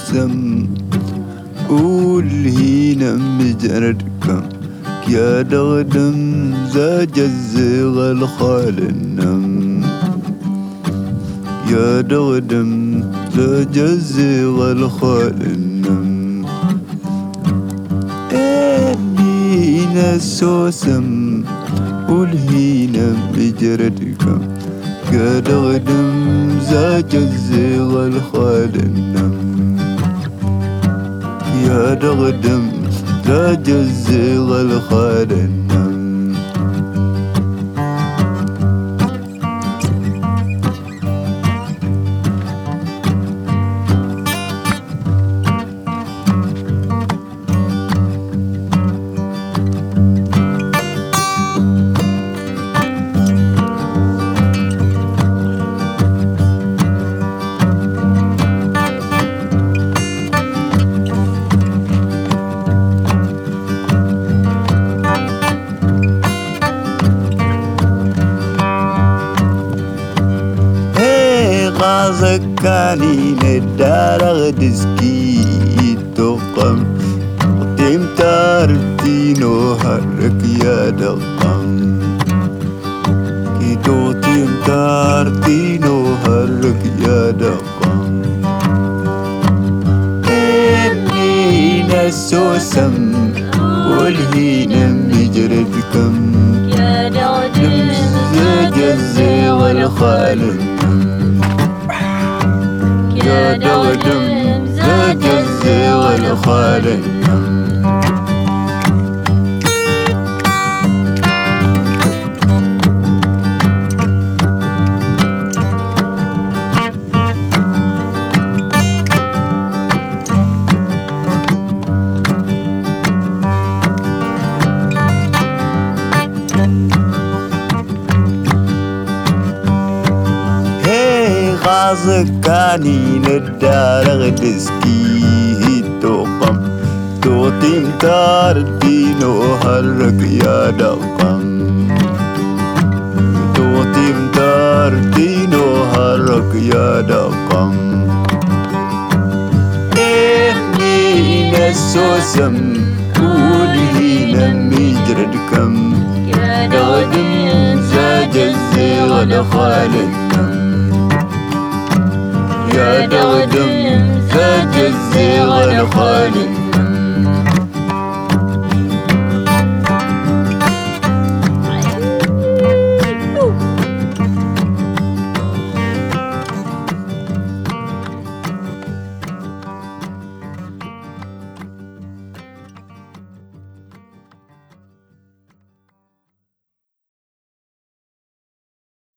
سوسم والهينا مجردكم يا دغدم زاج الزغ الخال النم يا دغدم زاج الزغ الخال النم الهينا سوسم والهينا مجردكم يا دغدم زاج الزغ الخال النم يا دغدم زاج الزغ الخال النم غازكاني ندار دسكي تقم قدم تارتينو هرك يا دقم كيتو تيم تارتينو هرك يا دقم إني نسوسم والهينا مجردكم يا دغدم زاج الزغ الخال يا دغدم زاج الزغ الخال النم غازكاني ندار دسكي توقم توتيم تاردينو هرك يا دقم توتيم تاردينو هرك يا دقم إني نسوسم ولهينا مجردكم يا دغدم زاج الزغ الخال النم يا دغدم زاج الزغ الخال